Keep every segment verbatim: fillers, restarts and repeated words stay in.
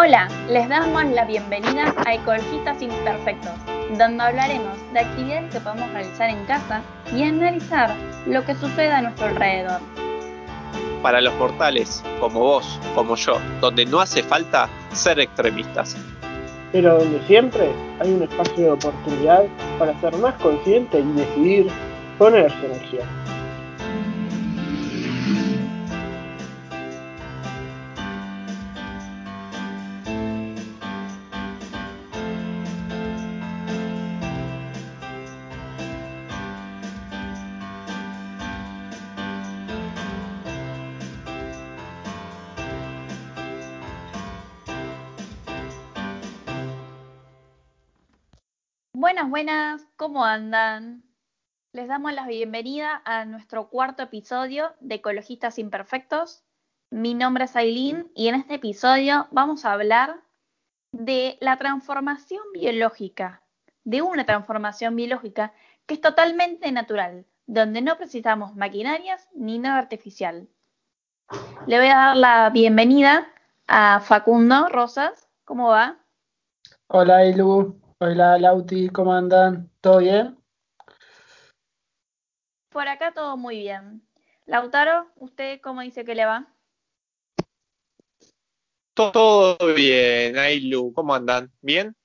Hola, les damos la bienvenida a Ecologistas Imperfectos, donde hablaremos de actividades que podemos realizar en casa y analizar lo que sucede a nuestro alrededor. Para los mortales, como vos, como yo, donde no hace falta ser extremistas. Pero donde siempre hay un espacio de oportunidad para ser más consciente y decidir ponerse en acción. Buenas, buenas, ¿cómo andan? Les damos la bienvenida a nuestro cuarto episodio de Ecologistas Imperfectos. Mi nombre es Aileen y en este episodio vamos a hablar de la transformación biológica, de una transformación biológica que es totalmente natural, donde no precisamos maquinarias ni nada artificial. Le voy a dar la bienvenida a Facundo Rosas. ¿Cómo va? Hola Ilu, hola Lauti, ¿cómo andan? ¿Todo bien? Por acá todo muy bien. Lautaro, ¿usted cómo dice que le va? Todo bien, Ailu, ¿cómo andan? ¿Bien?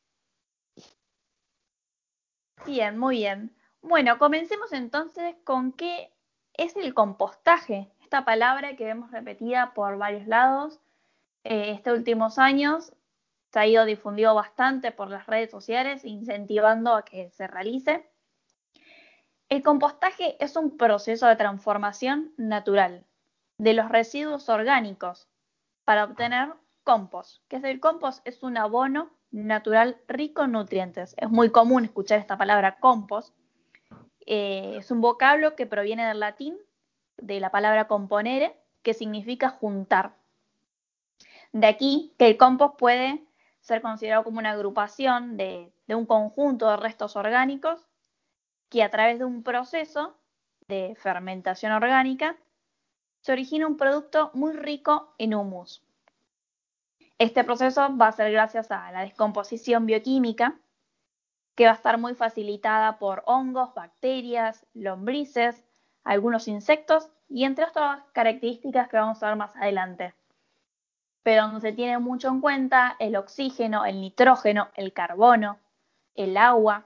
Bien, muy bien. Bueno, comencemos entonces con qué es el compostaje, esta palabra que vemos repetida por varios lados. Eh, estos últimos años se ha ido difundido bastante por las redes sociales, incentivando a que se realice. El compostaje es un proceso de transformación natural de los residuos orgánicos para obtener compost. ¿Qué es el compost? Es un abono natural rico en nutrientes. Es muy común escuchar esta palabra compost. Eh, es un vocablo que proviene del latín, de la palabra componere, que significa juntar. De aquí que el compost puede ser considerado como una agrupación de, de un conjunto de restos orgánicos que a través de un proceso de fermentación orgánica se origina un producto muy rico en humus. Este proceso va a ser gracias a la descomposición bioquímica, que va a estar muy facilitada por hongos, bacterias, lombrices, algunos insectos y entre otras características que vamos a ver más adelante. Pero donde se tiene mucho en cuenta el oxígeno, el nitrógeno, el carbono, el agua.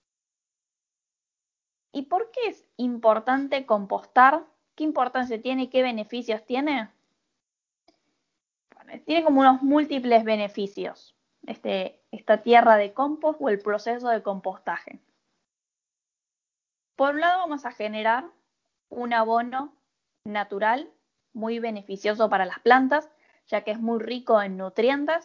¿Y por qué es importante compostar? ¿Qué importancia tiene y qué beneficios tiene? Bueno, tiene como unos múltiples beneficios este, esta tierra de compost o el proceso de compostaje. Por un lado vamos a generar un abono natural muy beneficioso para las plantas, ya que es muy rico en nutrientes.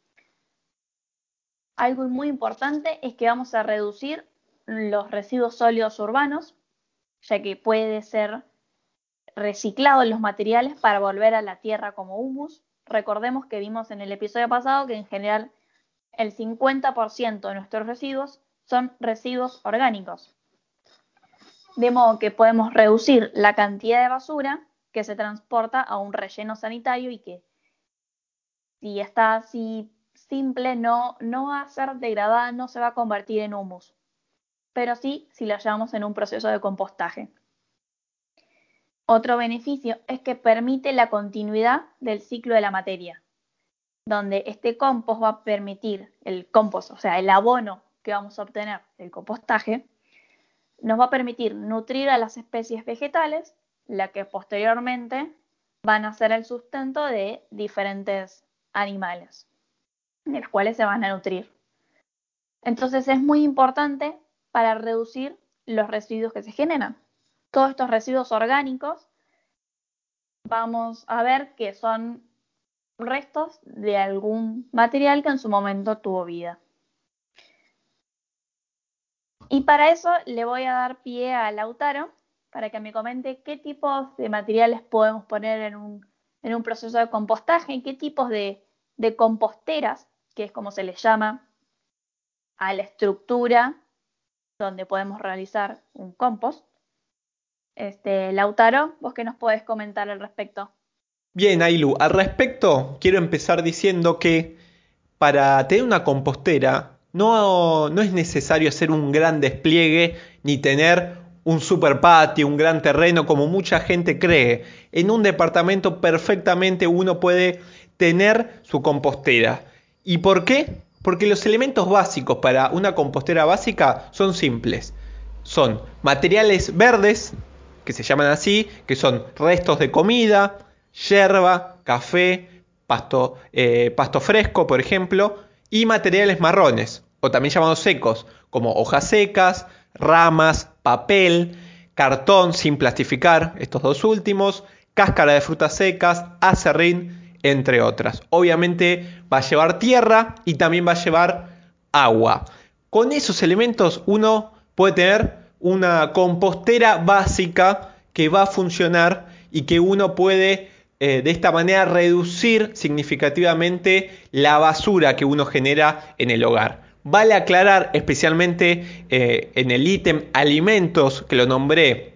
Algo muy importante es que vamos a reducir los residuos sólidos urbanos, ya que puede ser reciclado en los materiales para volver a la tierra como humus. Recordemos que vimos en el episodio pasado que en general el cincuenta por ciento de nuestros residuos son residuos orgánicos. De modo que podemos reducir la cantidad de basura que se transporta a un relleno sanitario y que si está así simple no, no va a ser degradada, no se va a convertir en humus, pero sí si la llevamos en un proceso de compostaje. Otro beneficio es que permite la continuidad del ciclo de la materia, donde este compost va a permitir, el compost, o sea, el abono que vamos a obtener del compostaje, nos va a permitir nutrir a las especies vegetales, la que posteriormente van a ser el sustento de diferentes animales, de los cuales se van a nutrir. Entonces es muy importante para reducir los residuos que se generan. Todos estos residuos orgánicos vamos a ver que son restos de algún material que en su momento tuvo vida. Y para eso le voy a dar pie a Lautaro para que me comente qué tipos de materiales podemos poner en un, en un proceso de compostaje y qué tipos de, de composteras, que es como se les llama a la estructura donde podemos realizar un compost. Este, Lautaro, ¿vos qué nos podés comentar al respecto? Bien, Ailu, al respecto quiero empezar diciendo que para tener una compostera no, no es necesario hacer un gran despliegue ni tener un super patio, un gran terreno como mucha gente cree. En un departamento perfectamente uno puede tener su compostera. ¿Y por qué? Porque los elementos básicos para una compostera básica son simples. Son materiales verdes, que se llaman así, que son restos de comida, yerba, café, pasto, eh, pasto fresco, por ejemplo, y materiales marrones, o también llamados secos, como hojas secas, ramas, papel, cartón sin plastificar, estos dos últimos, cáscara de frutas secas, acerrín, entre otras. Obviamente va a llevar tierra y también va a llevar agua. Con esos elementos uno puede tener una compostera básica que va a funcionar y que uno puede eh, de esta manera reducir significativamente la basura que uno genera en el hogar. Vale aclarar especialmente eh, en el ítem alimentos que lo nombré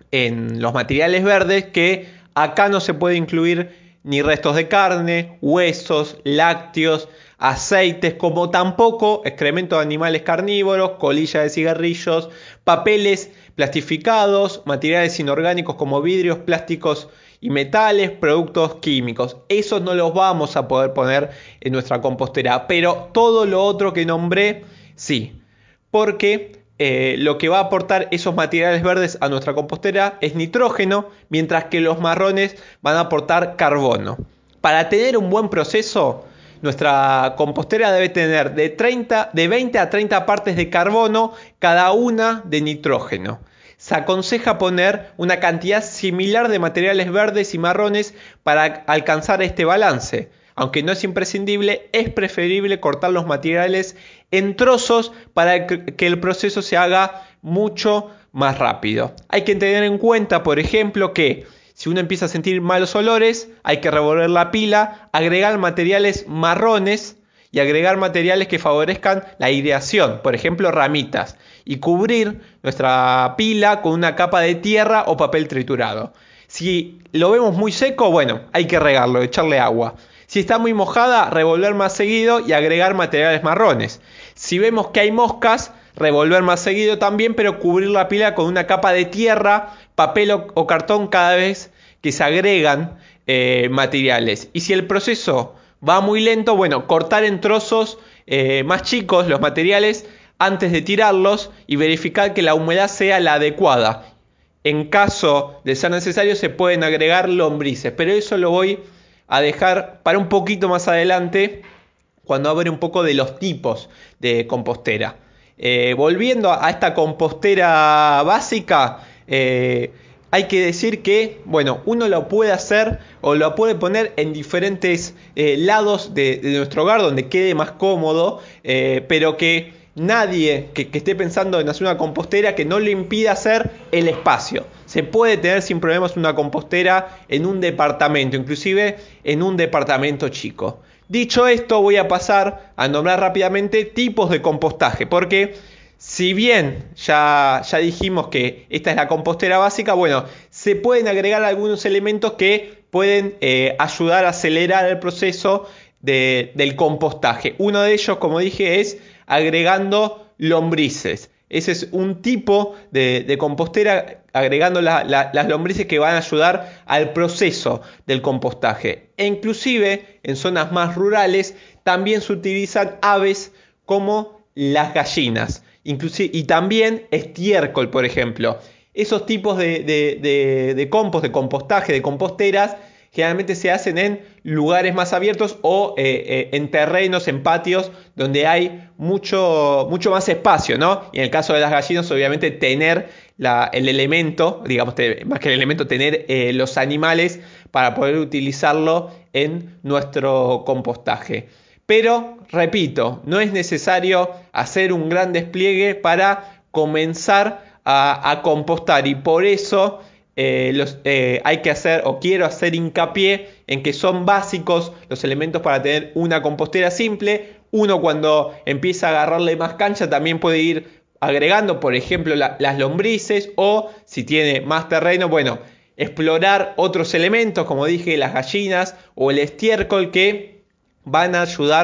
en los materiales verdes que acá no se puede incluir ni restos de carne, huesos, lácteos, aceites, como tampoco excrementos de animales carnívoros, colillas de cigarrillos, papeles plastificados, materiales inorgánicos como vidrios, plásticos y metales, productos químicos. Esos no los vamos a poder poner en nuestra compostera, pero todo lo otro que nombré, sí, porque eh, lo que va a aportar esos materiales verdes a nuestra compostera es nitrógeno, mientras que los marrones van a aportar carbono. Para tener un buen proceso, nuestra compostera debe tener de, treinta, de veinte a treinta partes de carbono, cada una de nitrógeno. Se aconseja poner una cantidad similar de materiales verdes y marrones para alcanzar este balance. Aunque no es imprescindible, es preferible cortar los materiales en trozos para que el proceso se haga mucho más rápido. Hay que tener en cuenta, por ejemplo, que si uno empieza a sentir malos olores, hay que revolver la pila, agregar materiales marrones y agregar materiales que favorezcan la aireación, por ejemplo ramitas, y cubrir nuestra pila con una capa de tierra o papel triturado. Si lo vemos muy seco, bueno, hay que regarlo, echarle agua. Si está muy mojada, revolver más seguido y agregar materiales marrones. Si vemos que hay moscas, revolver más seguido también, pero cubrir la pila con una capa de tierra, papel o, o cartón cada vez que se agregan eh, materiales. Y si el proceso va muy lento, bueno, cortar en trozos eh, más chicos los materiales antes de tirarlos y verificar que la humedad sea la adecuada. En caso de ser necesario se pueden agregar lombrices, pero eso lo voy a dejar para un poquito más adelante cuando hable un poco de los tipos de compostera. Eh, volviendo a esta compostera básica, eh, hay que decir que, bueno, uno lo puede hacer o lo puede poner en diferentes eh, lados de, de nuestro hogar donde quede más cómodo, eh, pero que nadie que, que esté pensando en hacer una compostera que no le impida hacer el espacio. Se puede tener sin problemas una compostera en un departamento, inclusive en un departamento chico. Dicho esto, voy a pasar a nombrar rápidamente tipos de compostaje, porque si bien ya, ya dijimos que esta es la compostera básica, bueno, se pueden agregar algunos elementos que pueden eh, ayudar a acelerar el proceso de, del compostaje. Uno de ellos, como dije, es agregando lombrices. Ese es un tipo de, de compostera, agregando la, la, las lombrices que van a ayudar al proceso del compostaje. E inclusive en zonas más rurales también se utilizan aves como las gallinas. Inclusive, y también estiércol, por ejemplo. Esos tipos de, de, de, de compost, de compostaje, de composteras, generalmente se hacen en lugares más abiertos o eh, eh, en terrenos, en patios, donde hay mucho, mucho más espacio, ¿no? Y en el caso de las gallinas, obviamente, tener la, el elemento, digamos, te, más que el elemento, tener eh, los animales para poder utilizarlo en nuestro compostaje. Pero, repito, no es necesario hacer un gran despliegue para comenzar a, a compostar y por eso eh, los, eh, hay que hacer o quiero hacer hincapié en que son básicos los elementos para tener una compostera simple. Uno cuando empieza a agarrarle más cancha también puede ir agregando, por ejemplo, la, las lombrices o si tiene más terreno, bueno, explorar otros elementos como dije, las gallinas o el estiércol que van a ayudar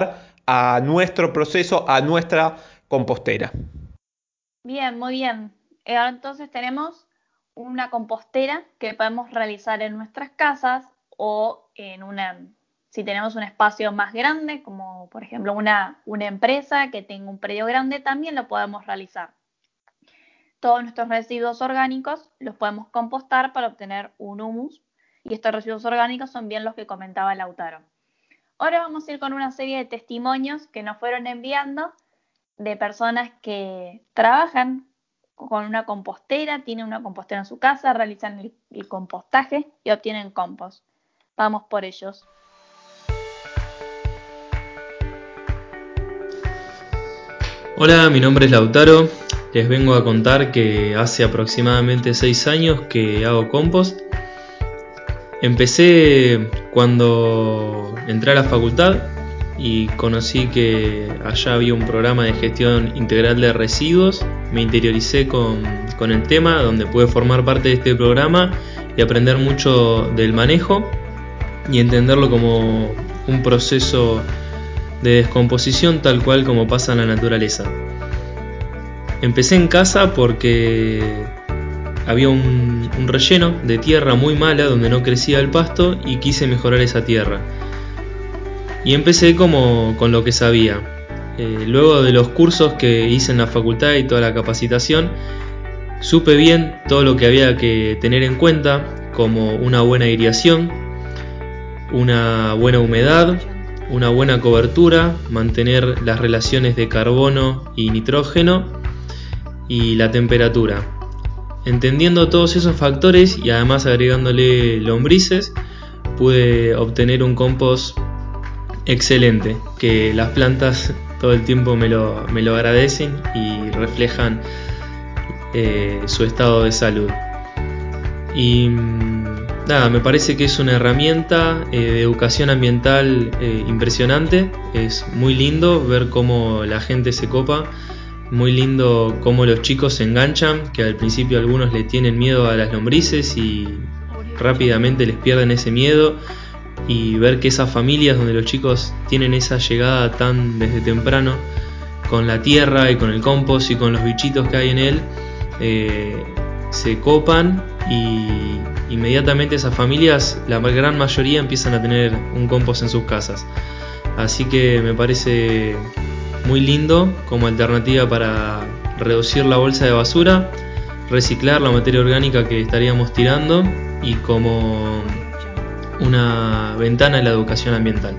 a nuestro proceso, a nuestra compostera. Bien, muy bien. Eh, Ahora entonces tenemos una compostera que podemos realizar en nuestras casas o en una, si tenemos un espacio más grande, como por ejemplo una, una empresa que tenga un predio grande, también lo podemos realizar. Todos nuestros residuos orgánicos los podemos compostar para obtener un humus, y estos residuos orgánicos son bien los que comentaba Lautaro. Ahora vamos a ir con una serie de testimonios que nos fueron enviando de personas que trabajan con una compostera, tienen una compostera en su casa, realizan el, el compostaje y obtienen compost. Vamos por ellos. Hola, mi nombre es Lautaro. Les vengo a contar que hace aproximadamente seis años que hago compost. Empecé cuando entré a la facultad y conocí que allá había un programa de gestión integral de residuos. Me interioricé con, con el tema, donde pude formar parte de este programa y aprender mucho del manejo y entenderlo como un proceso de descomposición tal cual como pasa en la naturaleza. Empecé en casa porque había un, un relleno de tierra muy mala donde no crecía el pasto y quise mejorar esa tierra. Y empecé como con lo que sabía. Eh, luego de los cursos que hice en la facultad y toda la capacitación, supe bien todo lo que había que tener en cuenta, como una buena aireación, una buena humedad, una buena cobertura, mantener las relaciones de carbono y nitrógeno y la temperatura. Entendiendo todos esos factores y además agregándole lombrices, pude obtener un compost excelente, que las plantas todo el tiempo me lo, me lo agradecen y reflejan eh, su estado de salud. Y nada, me parece que es una herramienta eh, de educación ambiental eh, impresionante. Es muy lindo ver cómo la gente se copa, muy lindo cómo los chicos se enganchan, que al principio algunos le tienen miedo a las lombrices y rápidamente les pierden ese miedo, y ver que esas familias donde los chicos tienen esa llegada tan desde temprano con la tierra y con el compost y con los bichitos que hay en él, eh, se copan y inmediatamente esas familias, la gran mayoría, empiezan a tener un compost en sus casas. Así que me parece muy lindo como alternativa para reducir la bolsa de basura, reciclar la materia orgánica que estaríamos tirando y como una ventana en la educación ambiental.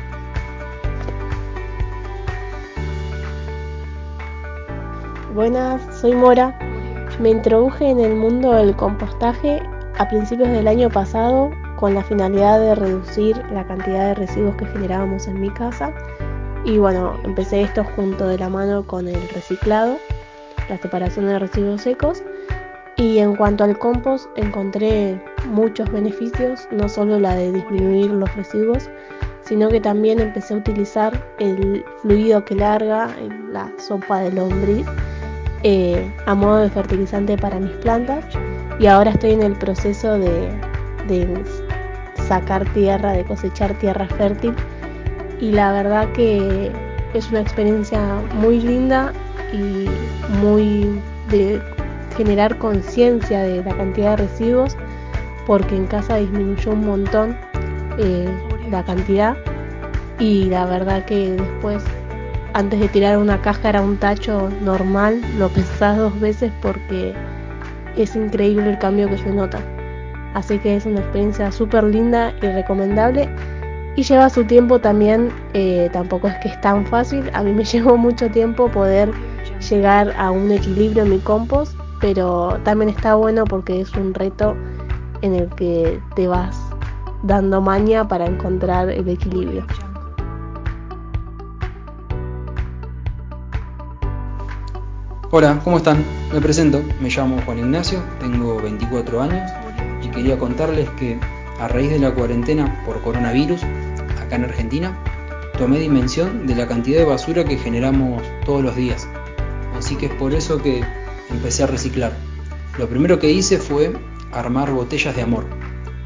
Buenas, soy Mora. Me introduje en el mundo del compostaje a principios del año pasado con la finalidad de reducir la cantidad de residuos que generábamos en mi casa. Y bueno, empecé esto junto de la mano con el reciclado, la separación de residuos secos. Y en cuanto al compost, encontré muchos beneficios, no solo la de disminuir los residuos, sino que también empecé a utilizar el fluido que larga en la sopa de lombriz eh, a modo de fertilizante para mis plantas. Y ahora estoy en el proceso de, de sacar tierra, de cosechar tierra fértil. Y la verdad que es una experiencia muy linda y muy de generar conciencia de la cantidad de residuos, porque en casa disminuyó un montón eh, la cantidad, y la verdad que después, antes de tirar una cáscara a un tacho normal, lo pensás dos veces porque es increíble el cambio que se nota. Así que es una experiencia súper linda y recomendable. Y lleva su tiempo también, eh, tampoco es que es tan fácil. A mí me llevó mucho tiempo poder llegar a un equilibrio en mi compost, pero también está bueno porque es un reto en el que te vas dando maña para encontrar el equilibrio. Hola, ¿cómo están? Me presento, me llamo Juan Ignacio, tengo veinticuatro años y quería contarles que a raíz de la cuarentena por coronavirus, acá en Argentina, tomé dimensión de la cantidad de basura que generamos todos los días. Así que es por eso que empecé a reciclar. Lo primero que hice fue armar botellas de amor,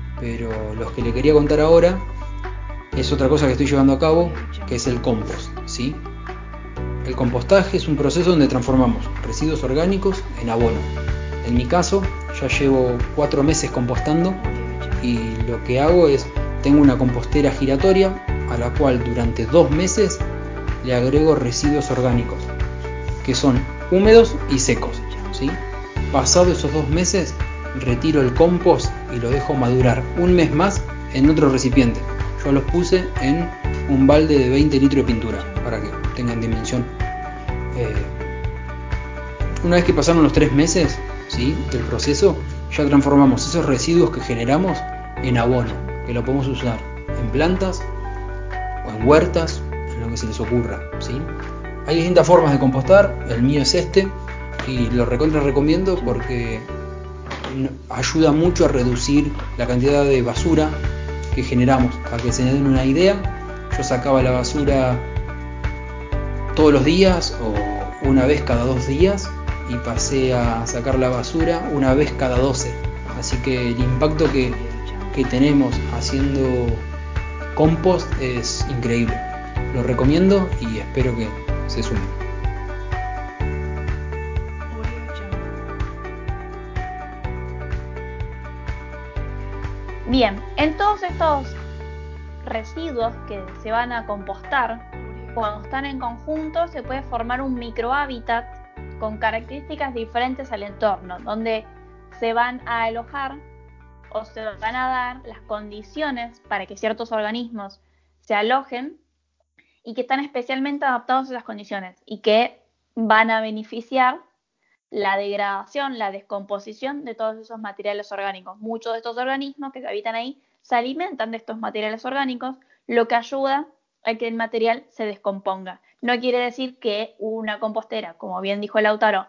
pero lo que le quería contar ahora es otra cosa que estoy llevando a cabo, que es el compost, ¿sí? El compostaje es un proceso donde transformamos residuos orgánicos en abono. En mi caso, ya llevo cuatro meses compostando y lo que hago es, tengo una compostera giratoria a la cual durante dos meses le agrego residuos orgánicos, que son húmedos y secos, ¿sí? Pasado esos dos meses, retiro el compost y lo dejo madurar un mes más en otro recipiente. Yo los puse en un balde de veinte litros de pintura, para que tengan dimensión. Eh, una vez que pasaron los tres meses, ¿sí?, del proceso, ya transformamos esos residuos que generamos en abono, que lo podemos usar en plantas o en huertas, en lo que se les ocurra, ¿sí? Hay distintas formas de compostar, el mío es este, y lo recontra recomiendo porque ayuda mucho a reducir la cantidad de basura que generamos. Para que se den una idea, yo sacaba la basura todos los días o una vez cada dos días y pasé a sacar la basura una vez cada doce. Así que el impacto que, que tenemos haciendo compost es increíble. Lo recomiendo y espero que se sumen. Bien, en todos estos residuos que se van a compostar, cuando están en conjunto se puede formar un microhábitat con características diferentes al entorno, donde se van a alojar o se van a dar las condiciones para que ciertos organismos se alojen y que están especialmente adaptados a esas condiciones y que van a beneficiar la degradación, la descomposición de todos esos materiales orgánicos. Muchos de estos organismos que habitan ahí se alimentan de estos materiales orgánicos, lo que ayuda a que el material se descomponga. No quiere decir que una compostera, como bien dijo Lautaro,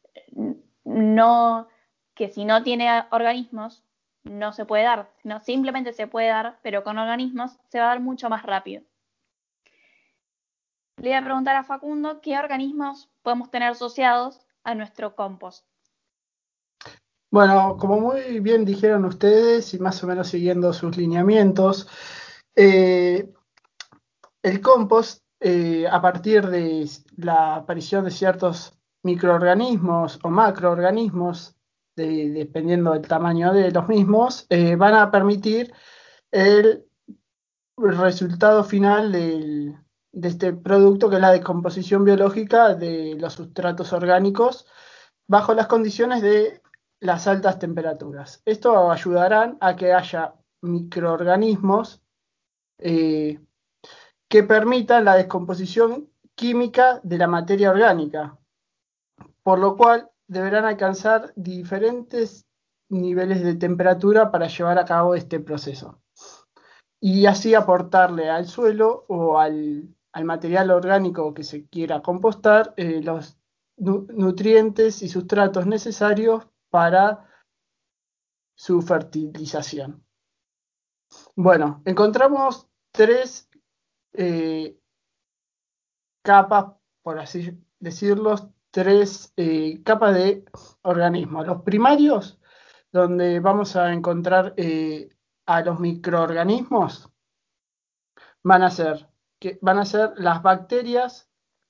no, que si no tiene organismos no se puede dar, sino simplemente se puede dar, pero con organismos se va a dar mucho más rápido. Le voy a preguntar a Facundo qué organismos podemos tener asociados a nuestro compost. Bueno, como muy bien dijeron ustedes y más o menos siguiendo sus lineamientos, eh, el compost, eh, a partir de la aparición de ciertos microorganismos o macroorganismos, de, dependiendo del tamaño de los mismos, eh, van a permitir el resultado final del, de este producto, que es la descomposición biológica de los sustratos orgánicos bajo las condiciones de las altas temperaturas. Esto ayudará a que haya microorganismos eh, que permitan la descomposición química de la materia orgánica, por lo cual deberán alcanzar diferentes niveles de temperatura para llevar a cabo este proceso y así aportarle al suelo o al, al material orgánico que se quiera compostar eh, los nu nutrientes y sustratos necesarios para su fertilización. Bueno, encontramos tres eh, capas, por así decirlo, tres eh, capas de organismos. Los primarios, donde vamos a encontrar eh, a los microorganismos, van a ser, que van a ser las bacterias,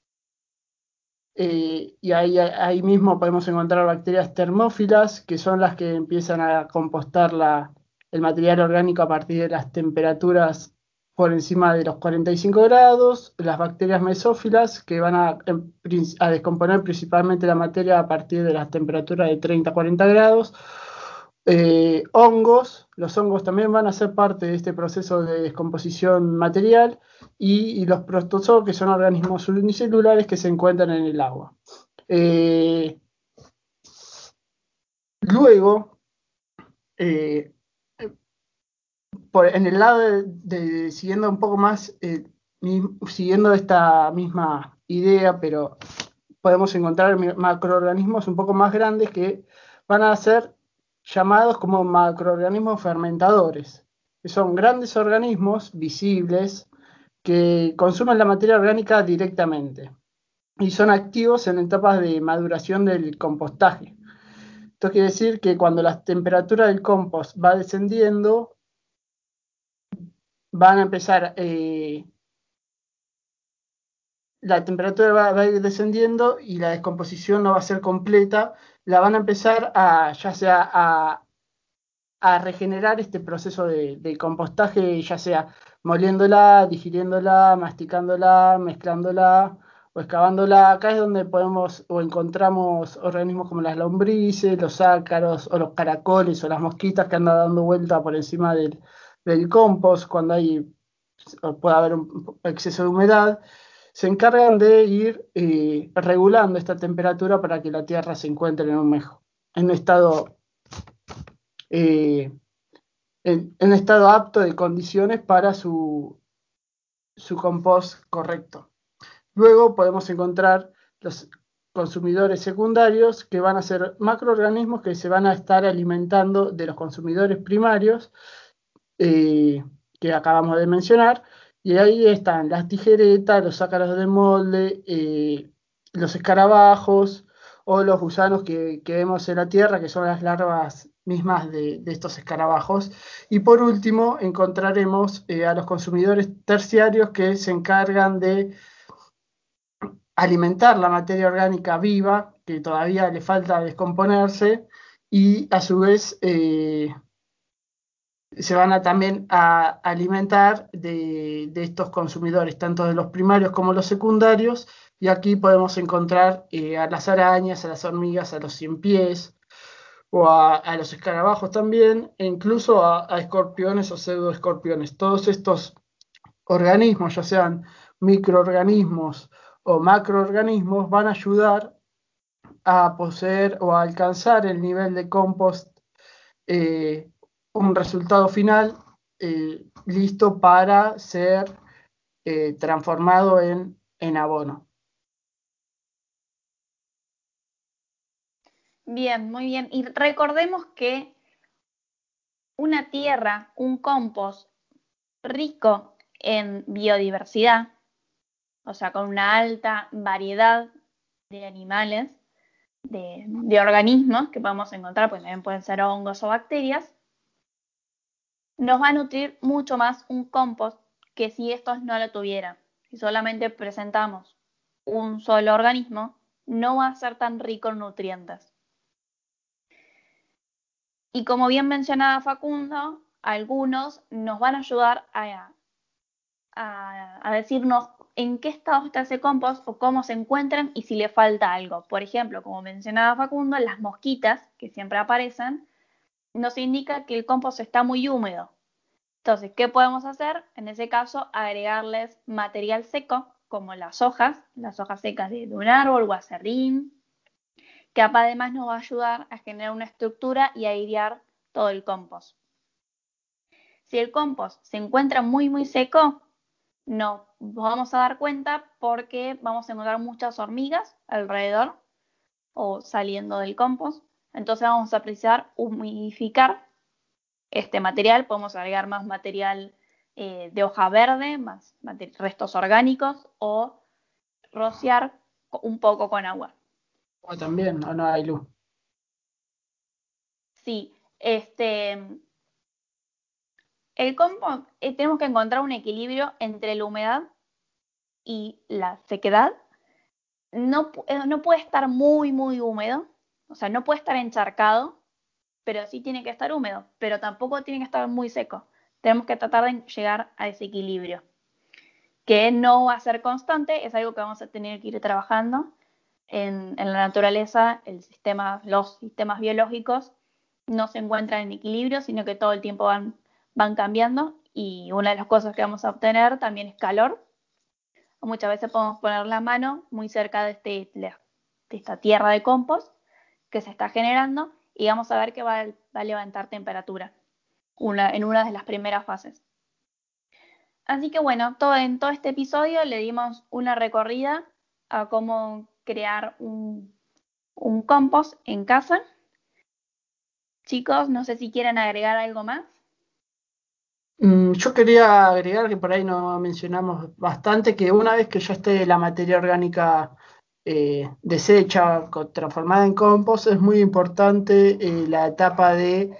eh, y ahí, ahí mismo podemos encontrar bacterias termófilas, que son las que empiezan a compostar la, el material orgánico a partir de las temperaturas por encima de los cuarenta y cinco grados, las bacterias mesófilas, que van a, a descomponer principalmente la materia a partir de las temperaturas de treinta a cuarenta grados, eh, hongos, los hongos también van a ser parte de este proceso de descomposición material, y, y los protozoos, que son organismos unicelulares que se encuentran en el agua. Eh, luego, eh, por, en el lado de, de siguiendo un poco más, eh, mi, siguiendo esta misma idea, pero podemos encontrar macroorganismos un poco más grandes que van a ser llamados como macroorganismos fermentadores, que son grandes organismos visibles que consumen la materia orgánica directamente y son activos en etapas de maduración del compostaje. Esto quiere decir que cuando la temperatura del compost va descendiendo, van a empezar eh, la temperatura va, va a ir descendiendo y la descomposición no va a ser completa, la van a empezar a, ya sea a, a regenerar este proceso de, de compostaje, ya sea moliéndola, digiriéndola, masticándola, mezclándola o excavándola. Acá es donde podemos o encontramos organismos como las lombrices, los ácaros o los caracoles o las mosquitas que andan dando vuelta por encima del, del compost cuando hay, o puede haber un exceso de humedad. Se encargan de ir eh, regulando esta temperatura para que la tierra se encuentre en un mejor, en un estado eh, en, en estado apto de condiciones para su, su compost correcto. Luego podemos encontrar los consumidores secundarios que van a ser macroorganismos que se van a estar alimentando de los consumidores primarios eh, que acabamos de mencionar. Y ahí están las tijeretas, los ácaros de molde, eh, los escarabajos o los gusanos que, que vemos en la tierra, que son las larvas mismas de, de estos escarabajos. Y por último, encontraremos eh, a los consumidores terciarios que se encargan de alimentar la materia orgánica viva, que todavía le falta descomponerse, y a su vez eh, se van a también a alimentar de, de estos consumidores, tanto de los primarios como los secundarios, y aquí podemos encontrar eh, a las arañas, a las hormigas, a los cien pies, o a, a los escarabajos también, e incluso a, a escorpiones o pseudoescorpiones. Todos estos organismos, ya sean microorganismos o macroorganismos, van a ayudar a poseer o a alcanzar el nivel de compost, eh, un resultado final eh, listo para ser eh, transformado en, en abono. Bien, muy bien. Y recordemos que una tierra, un compost rico en biodiversidad, o sea, con una alta variedad de animales, de, de organismos que podemos encontrar, pues también pueden ser hongos o bacterias, nos va a nutrir mucho más un compost que si estos no lo tuvieran. Si solamente presentamos un solo organismo, no va a ser tan rico en nutrientes. Y como bien mencionaba Facundo, algunos nos van a ayudar a, a, a decirnos en qué estado está ese compost o cómo se encuentran y si le falta algo. Por ejemplo, como mencionaba Facundo, las mosquitas que siempre aparecen nos indica que el compost está muy húmedo. Entonces, ¿qué podemos hacer? En ese caso, agregarles material seco, como las hojas, las hojas secas de, de un árbol o acerrín, que además nos va a ayudar a generar una estructura y a airear todo el compost. Si el compost se encuentra muy muy seco, nos vamos a dar cuenta porque vamos a encontrar muchas hormigas alrededor o saliendo del compost. Entonces vamos a precisar humidificar este material. Podemos agregar más material eh, de hoja verde, más restos orgánicos o rociar un poco con agua. O también, o no hay luz. Sí, este, el compost, eh, tenemos que encontrar un equilibrio entre la humedad y la sequedad. No, eh, no puede estar muy, muy húmedo, o sea, no puede estar encharcado, pero sí tiene que estar húmedo, pero tampoco tiene que estar muy seco. Tenemos que tratar de llegar a ese equilibrio, que no va a ser constante, es algo que vamos a tener que ir trabajando. En, en la naturaleza, el sistema, los sistemas biológicos no se encuentran en equilibrio, sino que todo el tiempo van, van cambiando, y una de las cosas que vamos a obtener también es calor. Muchas veces podemos poner la mano muy cerca de, este, de esta tierra de compost que se está generando y vamos a ver que va, va a levantar temperatura una, en una de las primeras fases. Así que bueno, todo, en todo este episodio le dimos una recorrida a cómo crear un, un compost en casa. Chicos, no sé si quieren agregar algo más. Mm, Yo quería agregar que por ahí no mencionamos bastante, que una vez que ya esté la materia orgánica eh, deshecha, co- transformada en compost, es muy importante eh, la etapa de...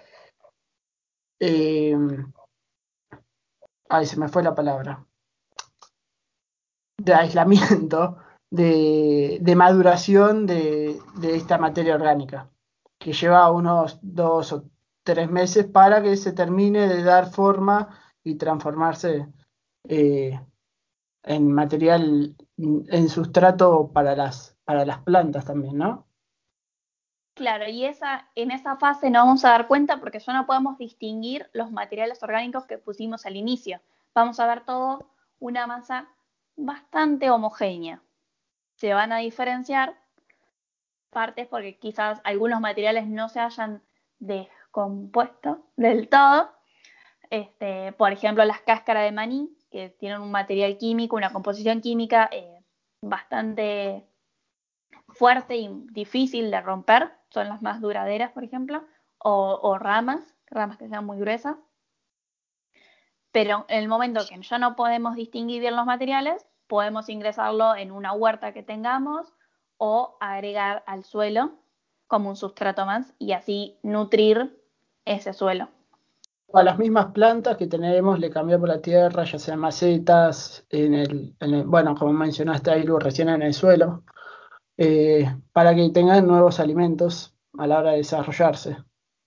eh, ay, se me fue la palabra. de aislamiento, de, de maduración de, de esta materia orgánica, que lleva unos dos o tres meses para que se termine de dar forma y transformarse eh, en material, en sustrato para las, para las plantas también, ¿no? Claro, y esa, en esa fase no vamos a dar cuenta porque ya no podemos distinguir los materiales orgánicos que pusimos al inicio. Vamos a ver todo una masa bastante homogénea. Se van a diferenciar partes porque quizás algunos materiales no se hayan descompuesto del todo. Este, por ejemplo, las cáscaras de maní, que tienen un material químico, una composición química eh, bastante fuerte y difícil de romper, son las más duraderas, por ejemplo, o, o ramas, ramas que sean muy gruesas. Pero en el momento que ya no podemos distinguir bien los materiales, podemos ingresarlo en una huerta que tengamos o agregar al suelo como un sustrato más y así nutrir ese suelo. A las mismas plantas que tenemos le cambiamos la tierra, ya sean macetas, en el, en el- bueno, como mencionaste ahí recién en el suelo, eh, para que tengan nuevos alimentos a la hora de desarrollarse.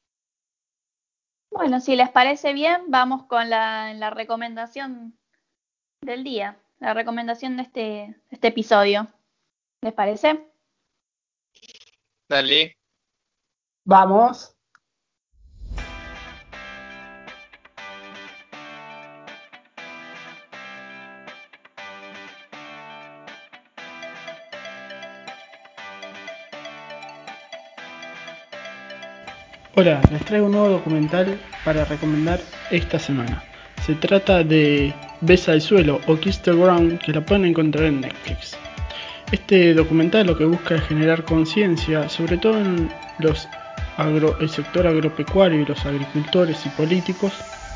Bueno, si les parece bien, vamos con la, la recomendación del día, la recomendación de este, de este episodio. ¿Les parece? Dale. Vamos. Hola, les traigo un nuevo documental para recomendar esta semana. Se trata de Besa el suelo o Kiss the Ground, que la pueden encontrar en Netflix. Este documental lo que busca es generar conciencia, sobre todo en los agro, el sector agropecuario y los agricultores y políticos,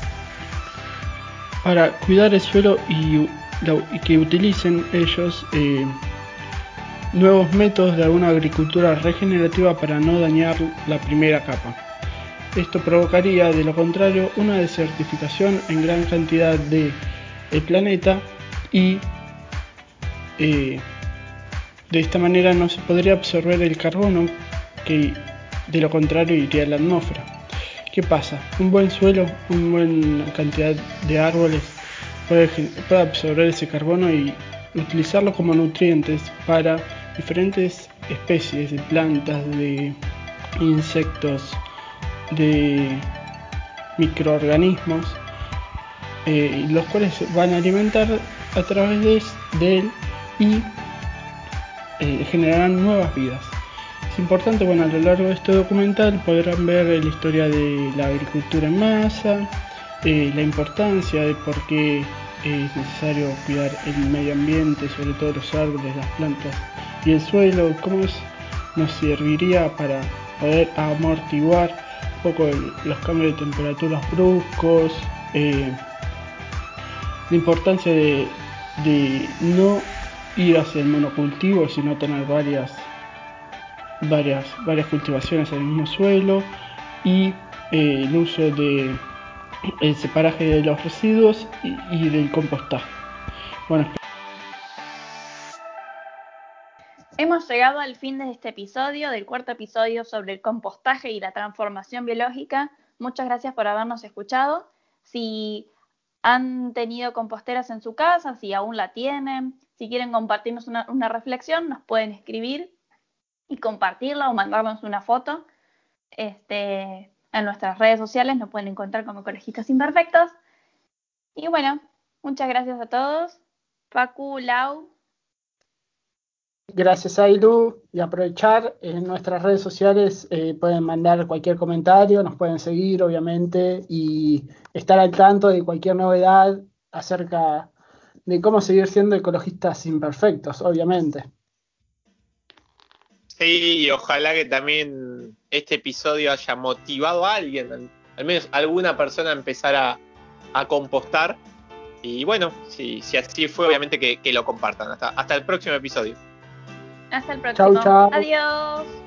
para cuidar el suelo y, y que utilicen ellos eh, nuevos métodos de una agricultura regenerativa para no dañar la primera capa. Esto provocaría, de lo contrario, una desertificación en gran cantidad del planeta y eh, de esta manera no se podría absorber el carbono que de lo contrario iría a la atmósfera. ¿Qué pasa? Un buen suelo, una buena cantidad de árboles puede, puede absorber ese carbono y utilizarlo como nutrientes para diferentes especies de plantas, de insectos, de microorganismos, eh, los cuales van a alimentar a través de, de él y eh, generarán nuevas vidas. Es importante, bueno, a lo largo de este documental podrán ver la historia de la agricultura en masa, eh, la importancia de por qué es necesario cuidar el medio ambiente, sobre todo los árboles, las plantas y el suelo, cómo es, nos serviría para poder amortiguar un poco el, los cambios de temperaturas bruscos, eh, la importancia de, de no ir hacia el monocultivo, sino tener varias, varias, varias cultivaciones en el mismo suelo y eh, el uso de el separaje de los residuos y, y del compostaje. Bueno, hemos llegado al fin de este episodio, del cuarto episodio sobre el compostaje y la transformación biológica. Muchas gracias por habernos escuchado. Si han tenido composteras en su casa, si aún la tienen, si quieren compartirnos una, una reflexión, nos pueden escribir y compartirla o mandarnos una foto. Este, en nuestras redes sociales nos pueden encontrar como Ecologistas Imperfectos. Y bueno, muchas gracias a todos. Facu, Lau. gracias Ailu, y aprovechar en nuestras redes sociales eh, pueden mandar cualquier comentario, nos pueden seguir obviamente y estar al tanto de cualquier novedad acerca de cómo seguir siendo ecologistas imperfectos, obviamente. Sí, y ojalá que también este episodio haya motivado a alguien, al, al menos alguna persona a empezar a, a compostar. Y bueno, si, si así fue, obviamente que, que lo compartan. Hasta, hasta el próximo episodio. Hasta el próximo. Chau, chau. Adiós.